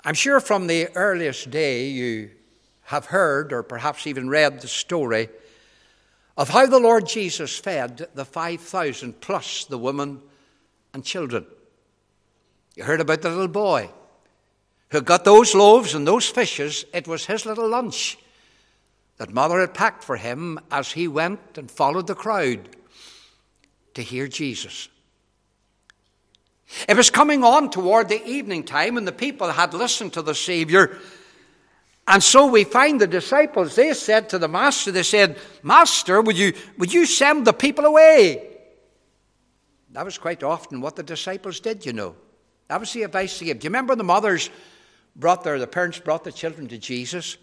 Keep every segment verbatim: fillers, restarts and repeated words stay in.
I'm sure from the earliest day you have heard or perhaps even read the story of how the Lord Jesus fed the five thousand plus the women and children. You heard about the little boy who got those loaves and those fishes. It was his little lunch that Mother had packed for him as he went and followed the crowd to hear Jesus. It was coming on toward the evening time, and the people had listened to the Savior. And so we find the disciples, they said to the Master, they said, Master, would you, would you send the people away? That was quite often what the disciples did, you know. That was the advice they gave. Do you remember the mothers brought their, the parents brought the children to Jesus?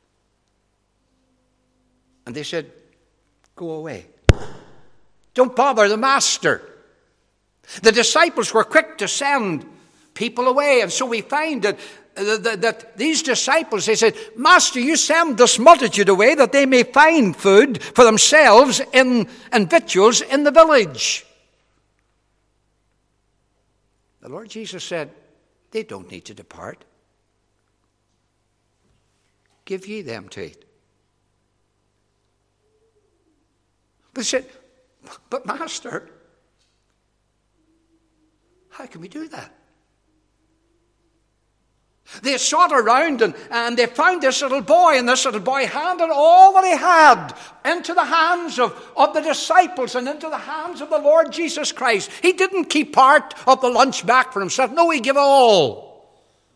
And they said, go away. Don't bother the Master. The disciples were quick to send people away. And so we find that, uh, that, that these disciples, they said, Master, you send this multitude away that they may find food for themselves in, and victuals in the village. The Lord Jesus said, they don't need to depart. Give ye them to eat. But they said, but Master, how can we do that? They sought around and, and they found this little boy, and this little boy handed all that he had into the hands of, of the disciples and into the hands of the Lord Jesus Christ. He didn't keep part of the lunch back for himself. No, he gave all.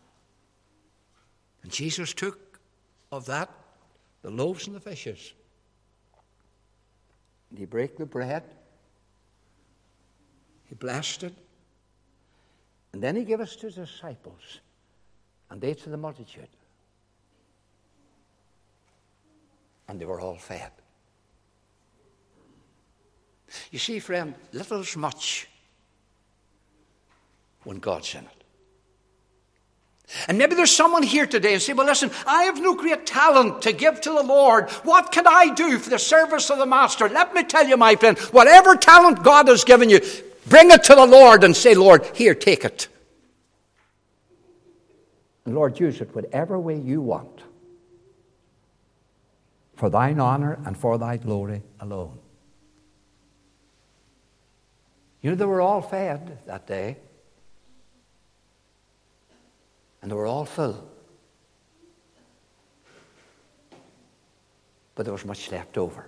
And Jesus took of that the loaves and the fishes. And he brake the bread. He blessed it. And then he gave us to the disciples, and they to the multitude. And they were all fed. You see, friend, little's much when God's in it. And maybe there's someone here today and say, well, listen, I have no great talent to give to the Lord. What can I do for the service of the Master? Let me tell you, my friend, whatever talent God has given you, bring it to the Lord and say, Lord, here, take it. And Lord, use it whatever way you want, for thine honor and for thy glory alone. You know, they were all fed that day, and they were all full. But there was much left over.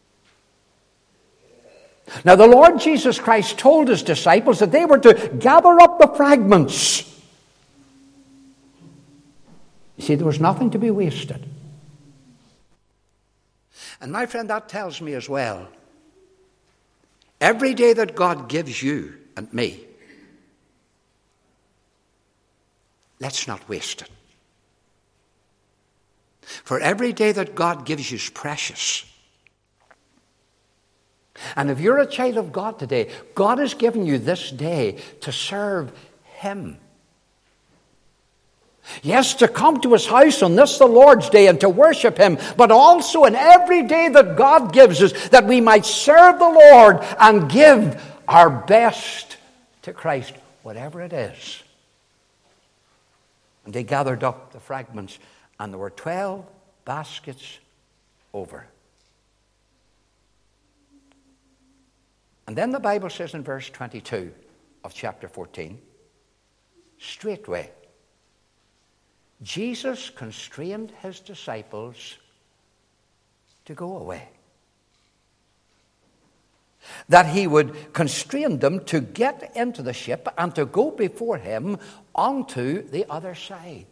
Now, the Lord Jesus Christ told his disciples that they were to gather up the fragments. You see, there was nothing to be wasted. And my friend, that tells me as well, every day that God gives you and me, let's not waste it. For every day that God gives you is precious. And if you're a child of God today, God has given you this day to serve him. Yes, to come to his house on this the Lord's day and to worship him, but also in every day that God gives us, that we might serve the Lord and give our best to Christ, whatever it is. And they gathered up the fragments, and there were twelve baskets over. And then the Bible says in verse twenty-two of chapter fourteen, straightway Jesus constrained his disciples to go away. That he would constrain them to get into the ship and to go before him onto the other side.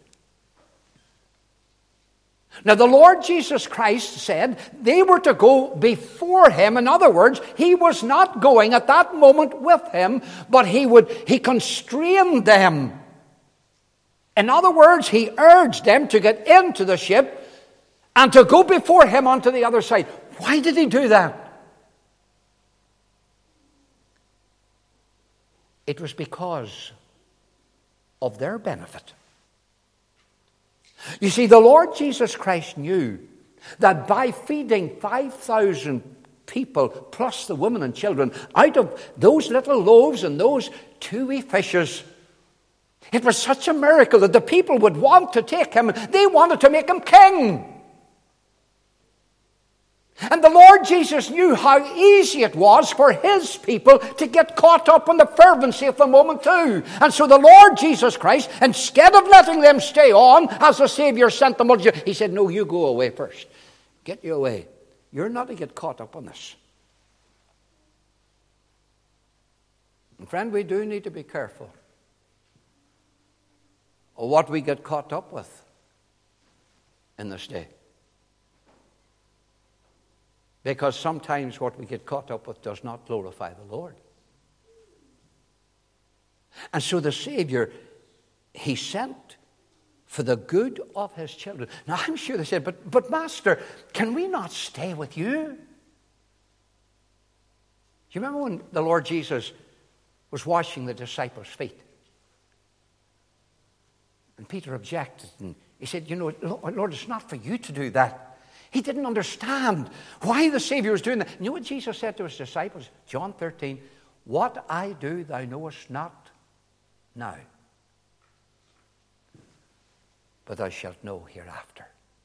Now, the Lord Jesus Christ said they were to go before him. In other words, he was not going at that moment with him, but he would he constrained them. In other words, he urged them to get into the ship and to go before him onto the other side. Why did he do that? It was because of their benefit. You see, the Lord Jesus Christ knew that by feeding five thousand people, plus the women and children, out of those little loaves and those two wee fishes, It was such a miracle that the people would want to take him. They wanted to make him king. And the Lord Jesus knew how easy it was for his people to get caught up in the fervency of the moment too. And so the Lord Jesus Christ, instead of letting them stay on as the Savior sent the multitude, he said, no, you go away first. Get you away. You're not to get caught up on this. And friend, we do need to be careful of what we get caught up with in this day. Because sometimes what we get caught up with does not glorify the Lord. And so the Savior, he sent for the good of his children. Now I'm sure they said, but, but Master, can we not stay with you? Do you remember when the Lord Jesus was washing the disciples' feet? And Peter objected, and he said, you know, Lord, it's not for you to do that. He didn't understand why the Savior was doing that. You know what Jesus said to his disciples? John thirteen, what I do thou knowest not now, but thou shalt know hereafter.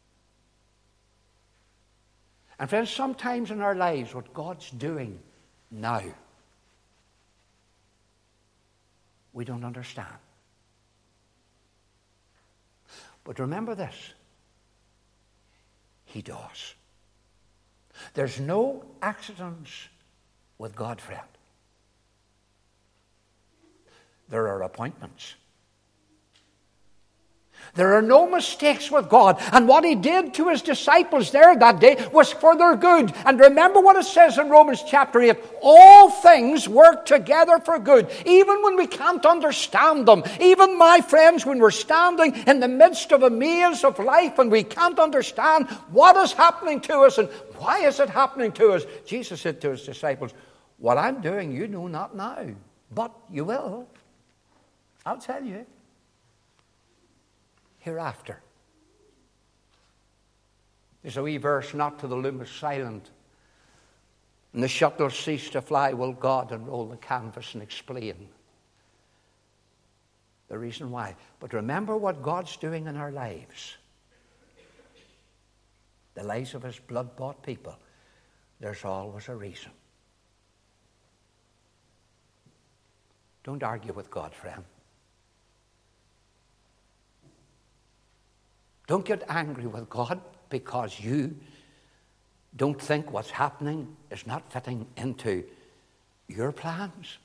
And friends, sometimes in our lives what God's doing now, we don't understand. But remember this. He does. There's no accidents with God, friend. There are appointments. There are no mistakes with God. And what he did to his disciples there that day was for their good. And remember what it says in Romans chapter eight. All things work together for good. Even when we can't understand them. Even, my friends, when we're standing in the midst of a maze of life and we can't understand what is happening to us and why is it happening to us. Jesus said to his disciples, what I'm doing you know not now, but you will. I'll tell you. Hereafter. There's a wee verse, not till the loom is silent and the shuttle cease to fly will God unroll the canvas and explain the reason why. But remember what God's doing in our lives. The lives of his blood-bought people. There's always a reason. Don't argue with God, friend. Don't get angry with God because you don't think what's happening is not fitting into your plans.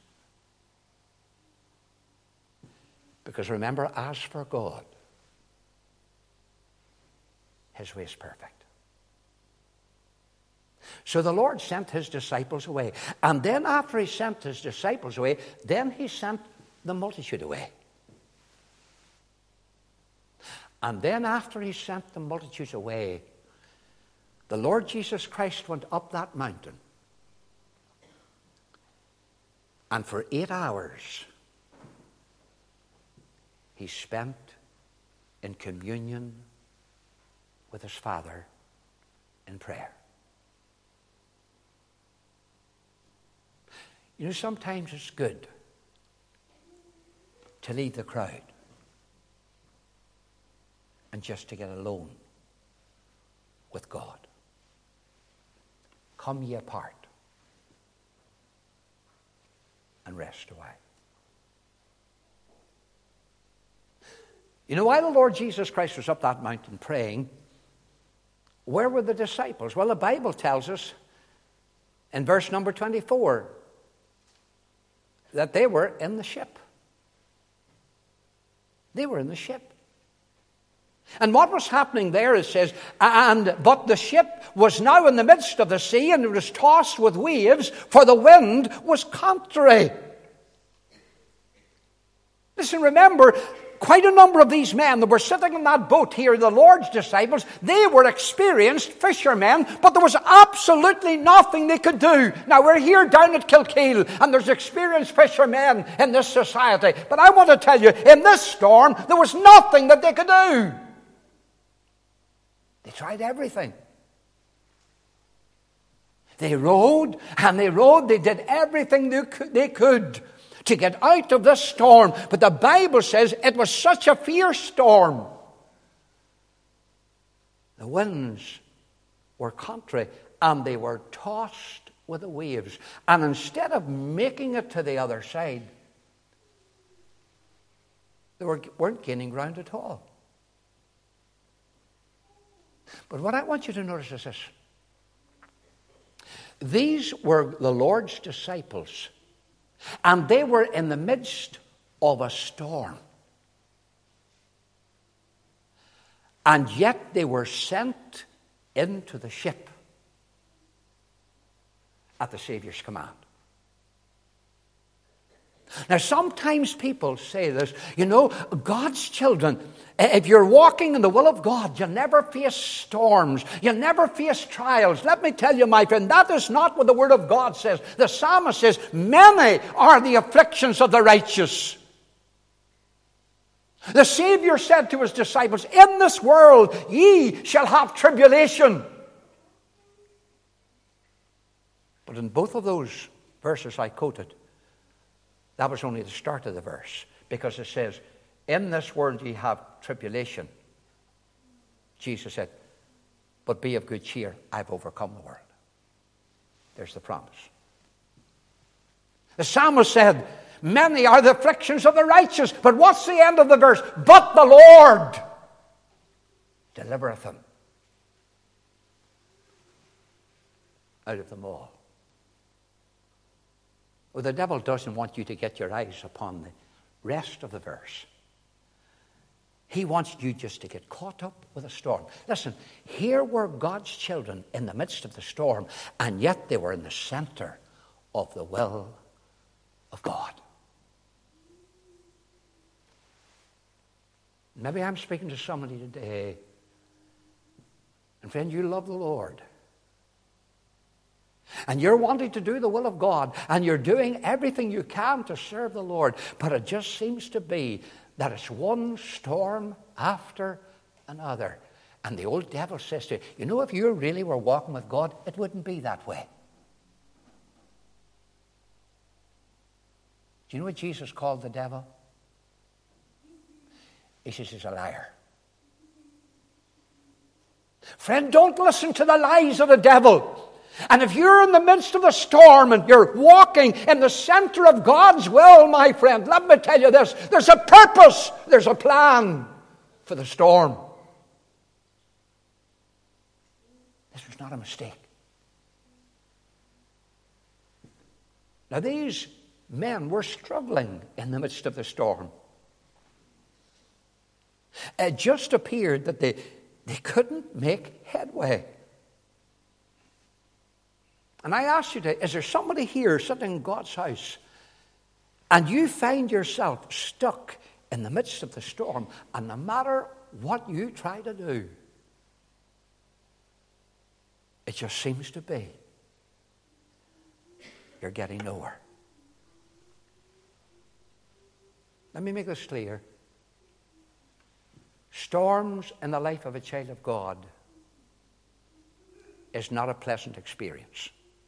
Because remember, as for God, his way is perfect. So the Lord sent his disciples away. And then after he sent his disciples away, then he sent the multitude away. And then after he sent the multitudes away, the Lord Jesus Christ went up that mountain. And for eight hours, he spent in communion with his Father in prayer. You know, sometimes it's good to leave the crowd and just to get alone with God. Come ye apart and rest awhile. You know, while the Lord Jesus Christ was up that mountain praying, where were the disciples? Well, the Bible tells us in verse number twenty-four that they were in the ship. They were in the ship. And what was happening there, it says, and but the ship was now in the midst of the sea, and it was tossed with waves, for the wind was contrary. Listen, remember, quite a number of these men that were sitting in that boat here, the Lord's disciples, they were experienced fishermen, but there was absolutely nothing they could do. Now, we're here down at Kilkeel, and there's experienced fishermen in this society. But I want to tell you, in this storm, there was nothing that they could do. They tried everything. They rowed and they rowed. They did everything they could, they could to get out of this storm. But the Bible says it was such a fierce storm. The winds were contrary, and they were tossed with the waves. And instead of making it to the other side, they were, weren't gaining ground at all. But what I want you to notice is this. These were the Lord's disciples, and they were in the midst of a storm. And yet they were sent into the ship at the Savior's command. Now, sometimes people say this, you know, God's children, if you're walking in the will of God, you never face storms, you never face trials. Let me tell you, my friend, that is not what the Word of God says. The psalmist says, many are the afflictions of the righteous. The Savior said to his disciples, in this world ye shall have tribulation. But in both of those verses I quoted, that was only the start of the verse, because it says, in this world ye have tribulation. Jesus said, but be of good cheer, I've overcome the world. There's the promise. The psalmist said, many are the afflictions of the righteous. But what's the end of the verse? But the Lord delivereth them out of them all. Well, the devil doesn't want you to get your eyes upon the rest of the verse. He wants you just to get caught up with a storm. Listen, here were God's children in the midst of the storm, and yet they were in the center of the will of God. Maybe I'm speaking to somebody today, and friend, you love the Lord. And you're wanting to do the will of God, and you're doing everything you can to serve the Lord, but it just seems to be that it's one storm after another. And the old devil says to you, you know, if you really were walking with God, it wouldn't be that way. Do you know what Jesus called the devil? He says he's a liar. Friend, don't listen to the lies of the devil. And if you're in the midst of a storm and you're walking in the center of God's will, my friend, let me tell you this. There's a purpose. There's a plan for the storm. This was not a mistake. Now, these men were struggling in the midst of the storm. It just appeared that they, they couldn't make headway. And I ask you today, is there somebody here sitting in God's house and you find yourself stuck in the midst of the storm, and no matter what you try to do, it just seems to be you're getting nowhere? Let me make this clear. Storms in the life of a child of God is not a pleasant experience.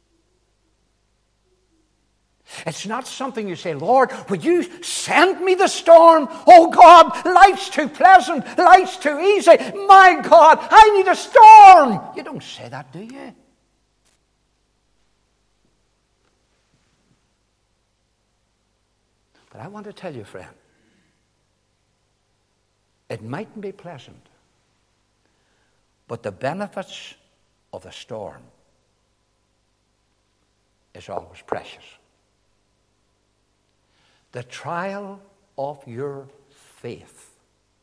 It's not something you say, Lord, would you send me the storm? Oh God, life's too pleasant, life's too easy. My God, I need a storm. You don't say that, do you? But I want to tell you, friend, it mightn't be pleasant, but the benefits of the storm is always precious. The trial of your faith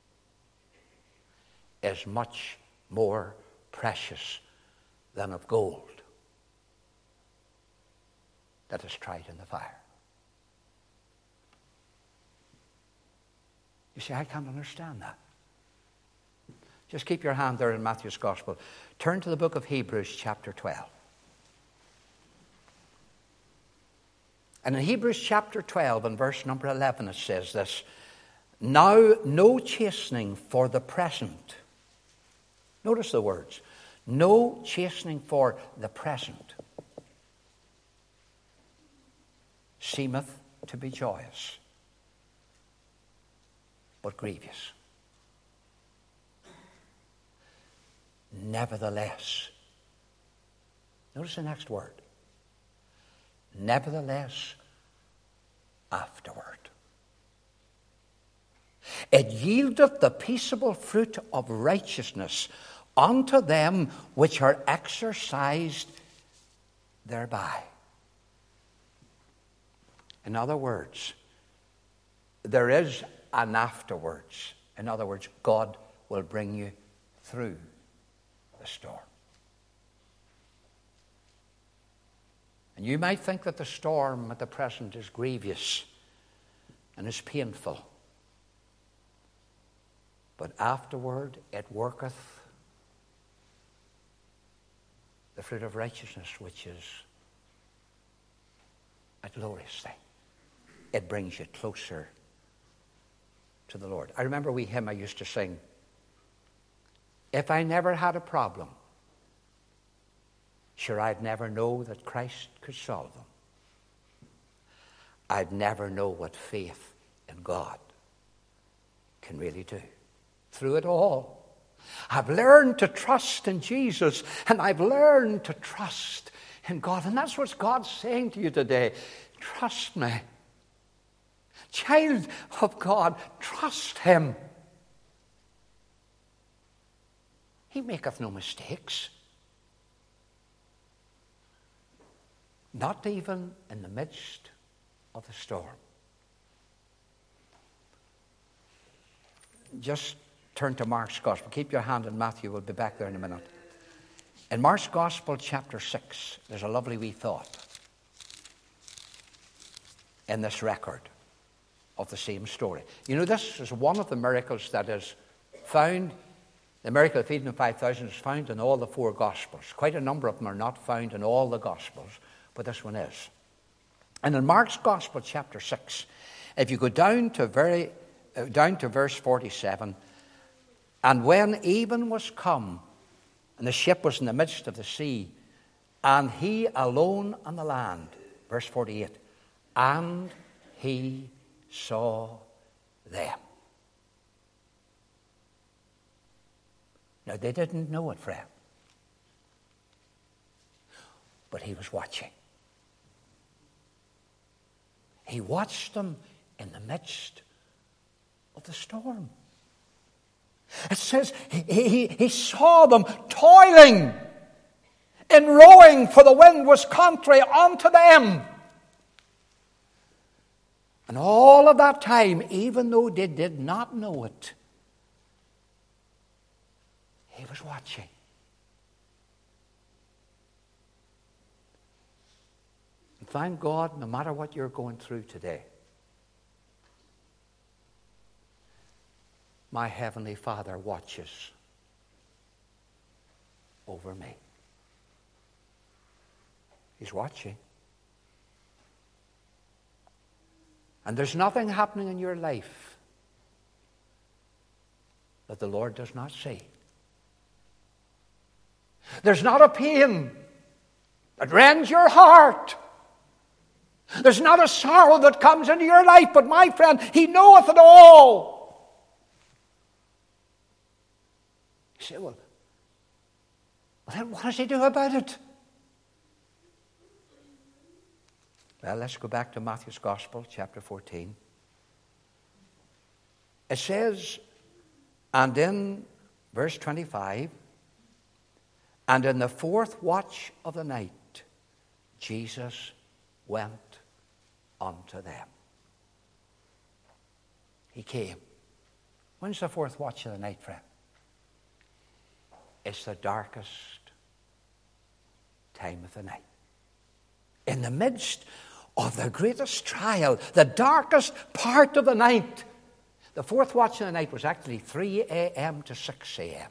is much more precious than of gold that is tried in the fire. You see, I can't understand that. Just keep your hand there in Matthew's Gospel. Turn to the book of Hebrews, chapter twelve. And in Hebrews chapter twelve and verse number eleven it says this, now no chastening for the present. Notice the words. No chastening for the present seemeth to be joyous, but grievous. Nevertheless, notice the next word. Nevertheless, afterward. It yieldeth the peaceable fruit of righteousness unto them which are exercised thereby. In other words, there is an afterwards. In other words, God will bring you through the storm. And you might think that the storm at the present is grievous and is painful. But afterward it worketh the fruit of righteousness, which is a glorious thing. It brings you closer to the Lord. I remember a wee hymn I used to sing. If I never had a problem, sure I'd never know that Christ could solve them. I'd never know what faith in God can really do. Through it all, I've learned to trust in Jesus, and I've learned to trust in God. And that's what God's saying to you today. Trust me. Child of God, trust him. He maketh no mistakes. Not even in the midst of the storm. Just turn to Mark's Gospel. Keep your hand in Matthew. We'll be back there in a minute. In Mark's Gospel, chapter six, there's a lovely wee thought in this record of the same story. You know, this is one of the miracles that is found. The miracle of feeding the five thousand is found in all the four Gospels. Quite a number of them are not found in all the Gospels, but this one is. And in Mark's Gospel, chapter six, if you go down to very uh, down to verse forty-seven, and when even was come, and the ship was in the midst of the sea, and he alone on the land, verse forty-eight, and he saw them. Now, they didn't know it, friend. But he was watching. He watched them in the midst of the storm. It says he, he, he saw them toiling in rowing, for the wind was contrary unto them. And all of that time, even though they did not know it, he was watching. And thank God, no matter what you're going through today, my Heavenly Father watches over me. He's watching. And there's nothing happening in your life that the Lord does not see. There's not a pain that rends your heart. There's not a sorrow that comes into your life, but my friend, he knoweth it all. You say, well, well then what does he do about it? Well, let's go back to Matthew's Gospel, chapter fourteen. It says, and in verse twenty-five, and in the fourth watch of the night, Jesus went unto them. He came. When's the fourth watch of the night, friend? It's the darkest time of the night. In the midst of the greatest trial, the darkest part of the night. The fourth watch of the night was actually three a.m. to six a.m.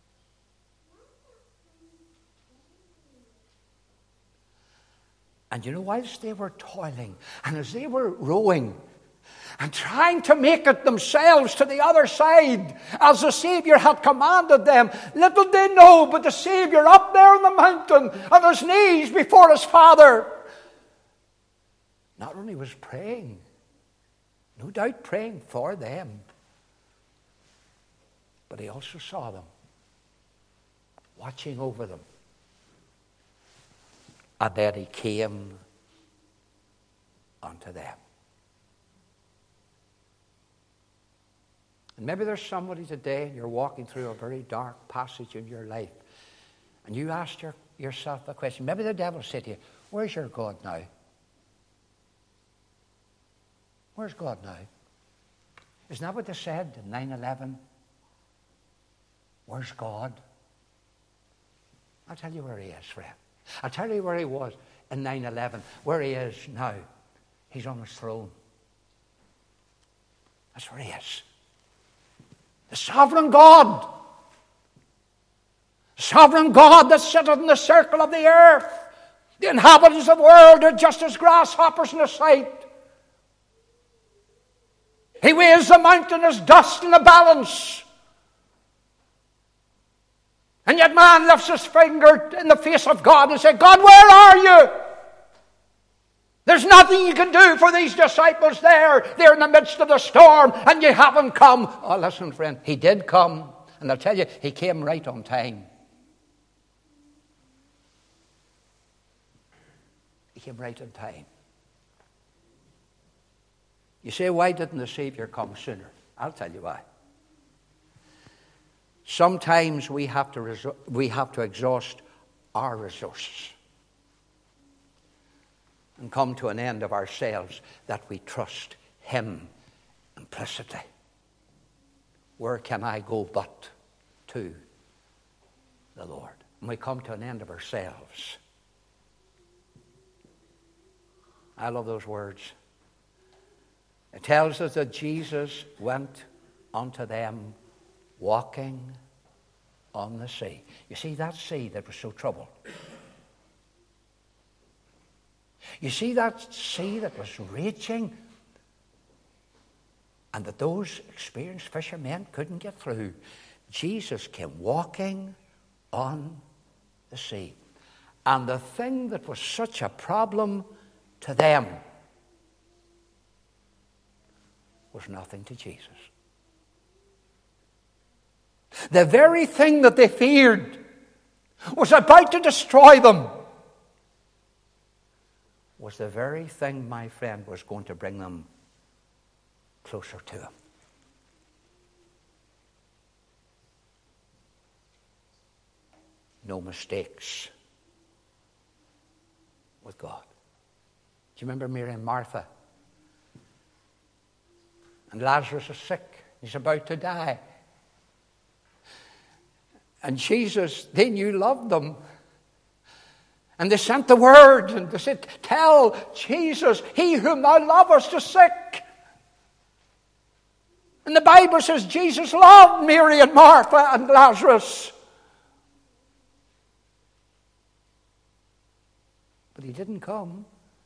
And you know, whilst they were toiling, and as they were rowing, and trying to make it themselves to the other side, as the Savior had commanded them, little they know, but the Savior up there on the mountain, on his knees before his Father, not only was praying, no doubt praying for them, but he also saw them, watching over them. And then he came unto them. And maybe there's somebody today and you're walking through a very dark passage in your life, and you asked your, yourself a question. Maybe the devil said to you, where's your God now? Where's God now? Isn't that what they said in nine eleven? Where's God? I'll tell you where he is, friend. I'll tell you where he was in nine eleven, where he is now. He's on his throne. That's where he is. The sovereign God. The sovereign God that sitteth in the circle of the earth. The inhabitants of the world are just as grasshoppers in his sight. He weighs the mountain as dust in a balance. And yet man lifts his finger in the face of God and says, God, where are you? There's nothing you can do for these disciples there. They're in the midst of the storm and you haven't come. Oh, listen, friend, he did come. And I'll tell you, he came right on time. He came right on time. You say, why didn't the Savior come sooner? I'll tell you why. Sometimes we have to resor- we have to exhaust our resources and come to an end of ourselves that we trust him implicitly. Where can I go but to the Lord? And we come to an end of ourselves. I love those words. It tells us that Jesus went unto them walking on the sea. You see, that sea that was so troubled. You see that sea that was raging and that those experienced fishermen couldn't get through. Jesus came walking on the sea. And the thing that was such a problem to them was nothing to Jesus. The very thing that they feared was about to destroy them was the very thing, my friend, was going to bring them closer to him. No mistakes with God. Do you remember Mary and Martha? And Lazarus is sick. He's about to die. And Jesus, they knew, loved them. And they sent the word and they said, tell Jesus, he whom thou lovest is sick. And the Bible says Jesus loved Mary and Martha and Lazarus. But he didn't come.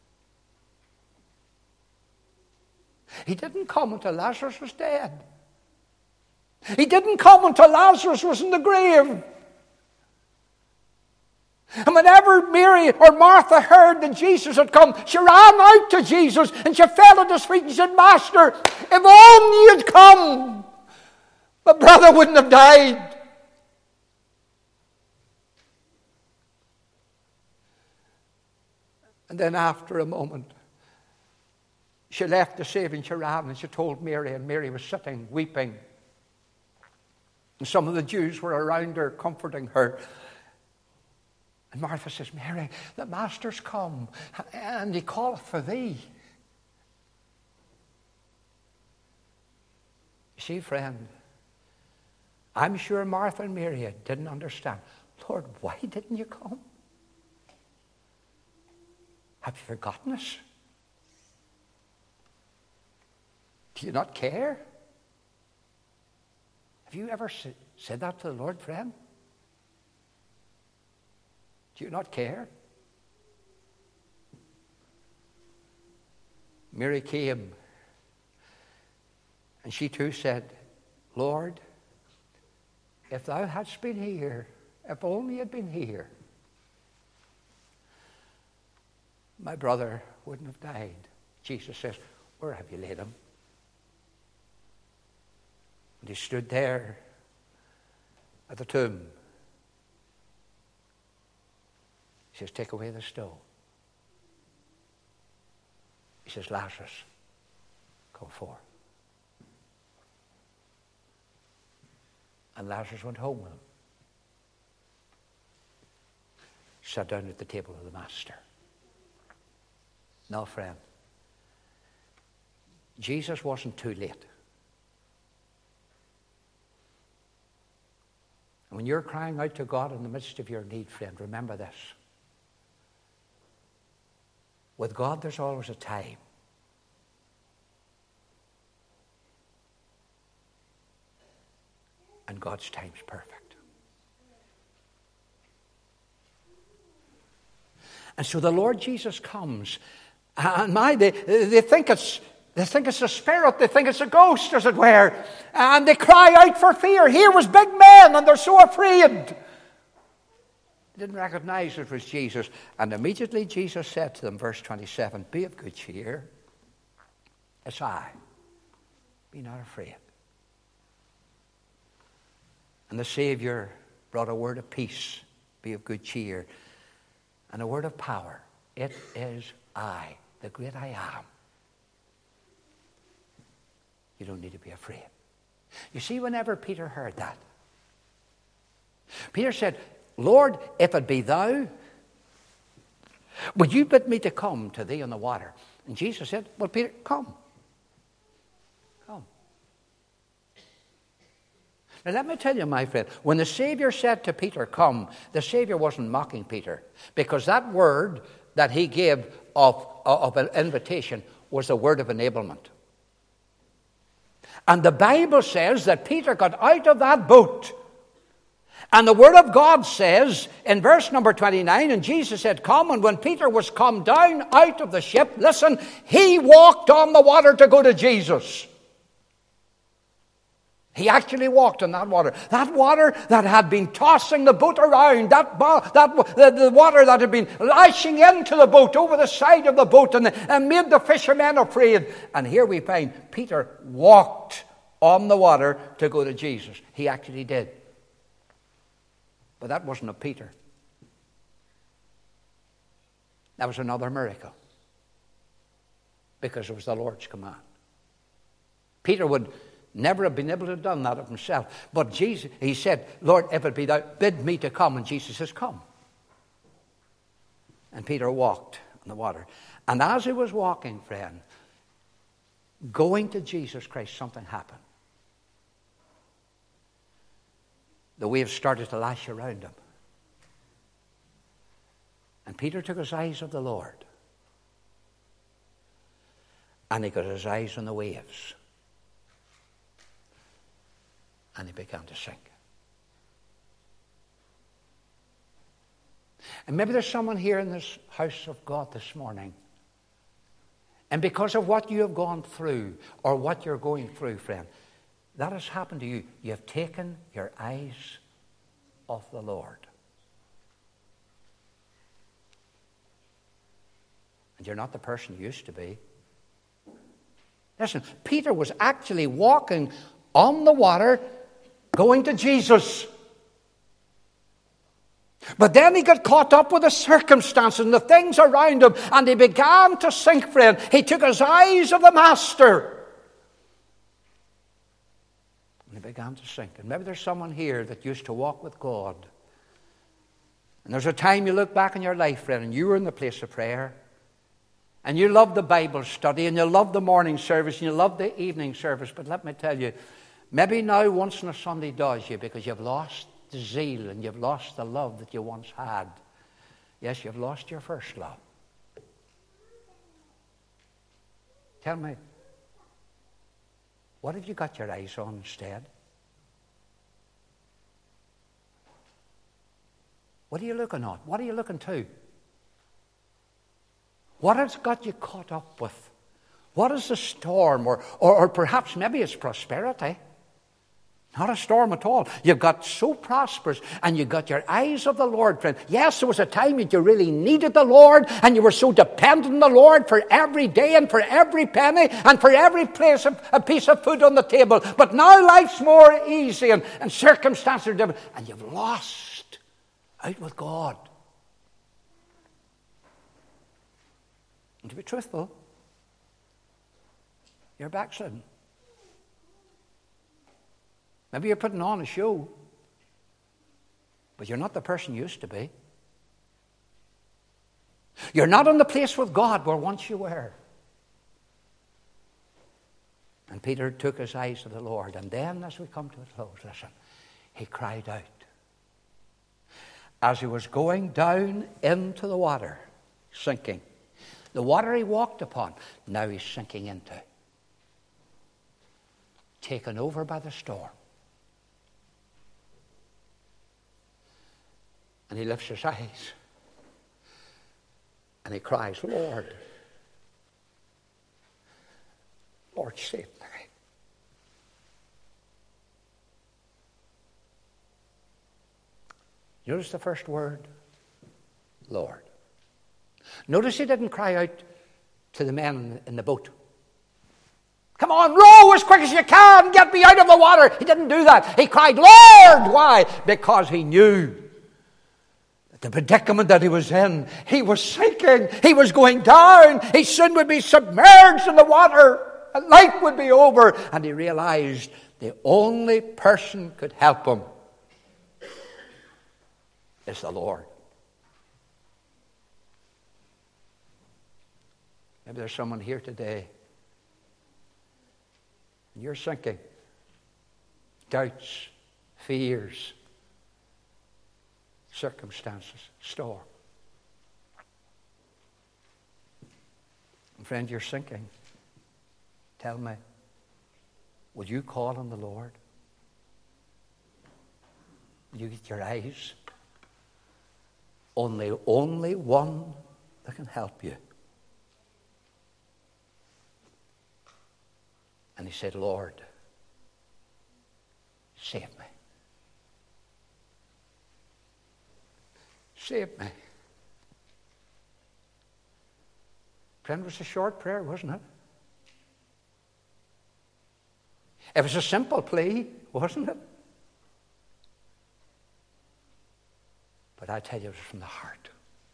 He didn't come until Lazarus was dead. He didn't come until Lazarus was in the grave. And whenever Mary or Martha heard that Jesus had come, she ran out to Jesus and she fell at his feet and said, Master, if only you had come, my brother wouldn't have died. And then after a moment, she left the Savior and she ran and she told Mary, and Mary was sitting weeping. And some of the Jews were around her, comforting her. And Martha says, Mary, the Master's come, and he calleth for thee. You see, friend, I'm sure Martha and Mary didn't understand. Lord, why didn't you come? Have you forgotten us? Do you not care? Have you ever said that to the Lord, friend? Do you not care? Mary came, and she too said, Lord, if thou hadst been here, if only you'd been here, my brother wouldn't have died. Jesus says, where have you laid him? And he stood there at the tomb. He says, take away the stone. He says, Lazarus, come forth. And Lazarus went home with him. Sat down at the table of the Master. No, friend. Jesus wasn't too late. And when you're crying out to God in the midst of your need, friend, remember this. With God, there's always a time. And God's time's perfect. And so the Lord Jesus comes, and my, they, they think it's they think it's a spirit, they think it's a ghost, as it were, and they cry out for fear. Here was big men, and they're so afraid. They didn't recognize it was Jesus. And immediately Jesus said to them, verse twenty-seven, be of good cheer. It's I. Be not afraid. And the Savior brought a word of peace. Be of good cheer. And a word of power. It is I, the great I am. You don't need to be afraid. You see, whenever Peter heard that, Peter said, Lord, if it be thou, would you bid me to come to thee on the water? And Jesus said, well, Peter, come. Come. Now, let me tell you, my friend, when the Savior said to Peter, come, the Savior wasn't mocking Peter, because that word that he gave of, of an invitation was a word of enablement. And the Bible says that Peter got out of that boat. And the Word of God says in verse number twenty-nine, and Jesus said, come, and when Peter was come down out of the ship, listen, he walked on the water to go to Jesus. He actually walked on that water. That water that had been tossing the boat around, that, that the, the water that had been lashing into the boat, over the side of the boat, and, and made the fishermen afraid. And here we find Peter walked on the water to go to Jesus. He actually did. But that wasn't of Peter. That was another miracle. Because it was the Lord's command. Peter would never have been able to have done that of himself. But Jesus, he said, Lord, if it be thou, bid me to come. And Jesus says, come. And Peter walked on the water. And as he was walking, friend, going to Jesus Christ, something happened. The waves started to lash around him. And Peter took his eyes off the Lord. And he got his eyes on the waves. And he began to sink. And maybe there's someone here in this house of God this morning. And because of what you have gone through, or what you're going through, friend, that has happened to you. You have taken your eyes off the Lord. And you're not the person you used to be. Listen, Peter was actually walking on the water, going to Jesus. But then he got caught up with the circumstances and the things around him, and he began to sink, friend. He took his eyes off the Master. And he began to sink. And maybe there's someone here that used to walk with God. And there's a time you look back in your life, friend, and you were in the place of prayer. And you loved the Bible study, and you loved the morning service, and you loved the evening service. But let me tell you, maybe now once on a Sunday does you, because you've lost the zeal and you've lost the love that you once had. Yes, you've lost your first love. Tell me, what have you got your eyes on instead? What are you looking at? What are you looking to? What has got you caught up with? What is the storm? Or, or, or perhaps maybe it's prosperity. Not a storm at all. You got so prosperous and you got your eyes of the Lord, friend. Yes, there was a time that you really needed the Lord and you were so dependent on the Lord for every day and for every penny and for every place of, a piece of food on the table. But now life's more easy and, and circumstances are different and you've lost out with God. And to be truthful, you're backsliding. Maybe you're putting on a show, but you're not the person you used to be. You're not in the place with God where once you were. And Peter took his eyes to the Lord, and then as we come to a close, listen, he cried out. As he was going down into the water, sinking, the water he walked upon, now he's sinking into, taken over by the storm. And he lifts his eyes and he cries, Lord, Lord, save me. Notice the first word, Lord. Notice he didn't cry out to the men in the boat. Come on, row as quick as you can, get me out of the water. He didn't do that. He cried, Lord. Why? Because he knew the predicament that he was in. He was sinking. He was going down. He soon would be submerged in the water. And life would be over. And he realized the only person could help him is the Lord. Maybe there's someone here today. You're sinking. Doubts, fears, circumstances, storm. And friend, you're sinking. Tell me, would you call on the Lord? Will you get your eyes? Only, only one that can help you. And he said, Lord, save me. Save me. Friend, it was a short prayer, wasn't it? It was a simple plea, wasn't it? But I tell you, it was from the heart.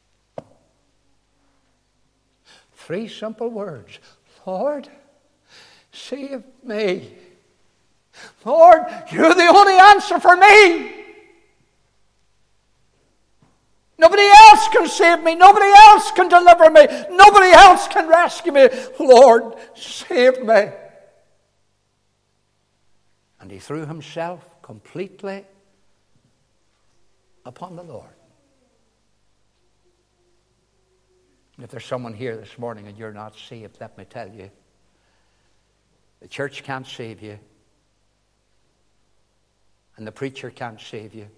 Three simple words. Lord, save me. Lord, you're the only answer for me. Nobody else can save me. Nobody else can deliver me. Nobody else can rescue me. Lord, save me. And he threw himself completely upon the Lord. And if there's someone here this morning and you're not saved, let me tell you, the church can't save you. And the preacher can't save you.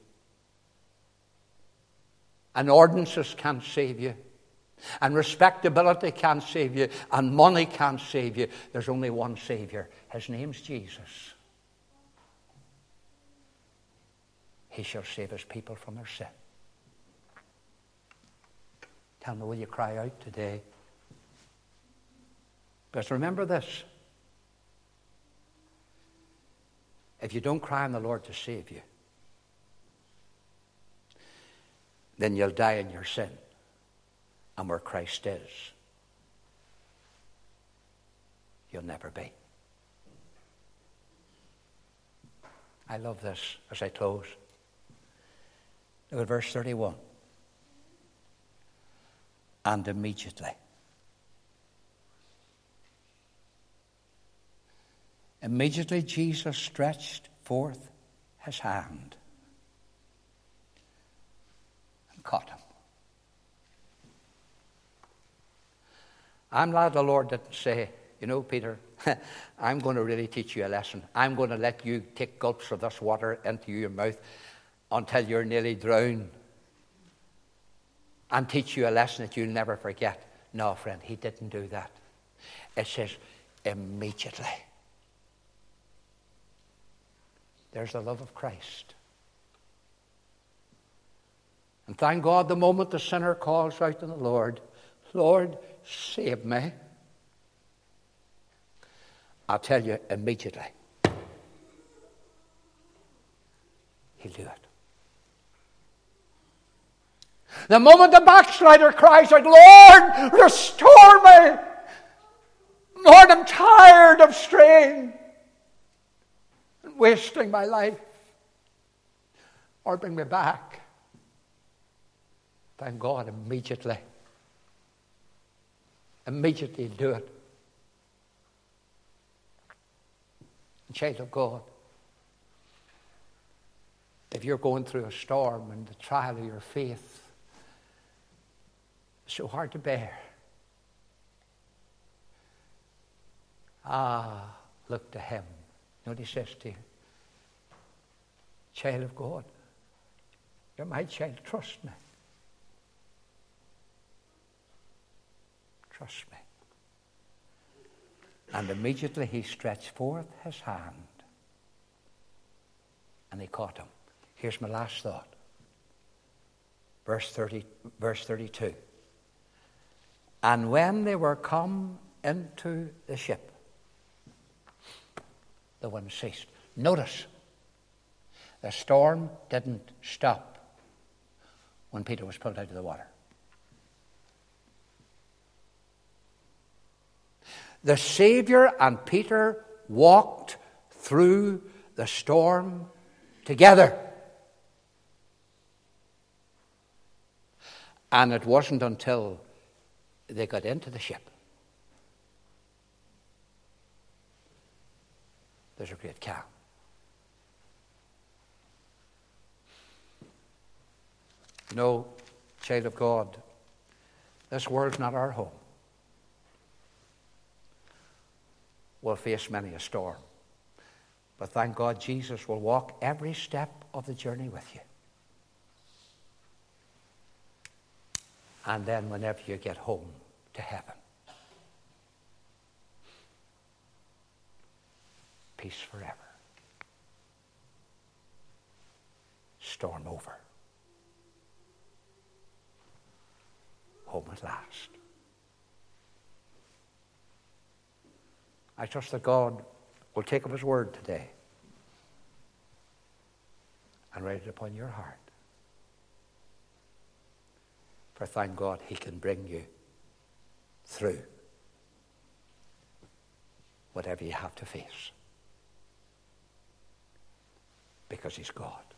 And ordinances can't save you. And respectability can't save you. And money can't save you. There's only one Savior. His name's Jesus. He shall save his people from their sin. Tell me, will you cry out today? Because remember this. If you don't cry on the Lord to save you, then you'll die in your sin. And where Christ is, you'll never be. I love this as I close. Look at verse thirty-one. And immediately, immediately Jesus stretched forth his hand and caught him. I'm glad the Lord didn't say, you know, Peter, I'm going to really teach you a lesson. I'm going to let you take gulps of this water into your mouth until you're nearly drowned and teach you a lesson that you'll never forget. No, friend, he didn't do that. It says immediately. there's the love of Christ. And thank God the moment the sinner calls out to the Lord, Lord, save me, I'll tell you immediately, He'll do it. The moment the backslider cries out, Lord, restore me. Lord, I'm tired of straying and wasting my life. Or bring me back. Thank God, immediately. Immediately do it. Child of God, if you're going through a storm and the trial of your faith is so hard to bear, ah, look to Him. You know what He says to you? Child of God, you're my child, trust me. Trust me. And immediately He stretched forth His hand and He caught him. Here's my last thought. Verse thirty, verse thirty-two. And when they were come into the ship, the wind ceased. Notice, the storm didn't stop when Peter was pulled out of the water. The Savior and Peter walked through the storm together. And it wasn't until they got into the ship there's a great calm. No, child of God, this world's not our home. We'll face many a storm. But thank God Jesus will walk every step of the journey with you. And then whenever you get home to heaven, peace forever. Storm over. Home at last. I trust that God will take up His word today and write it upon your heart. For thank God He can bring you through whatever you have to face. Because He's God.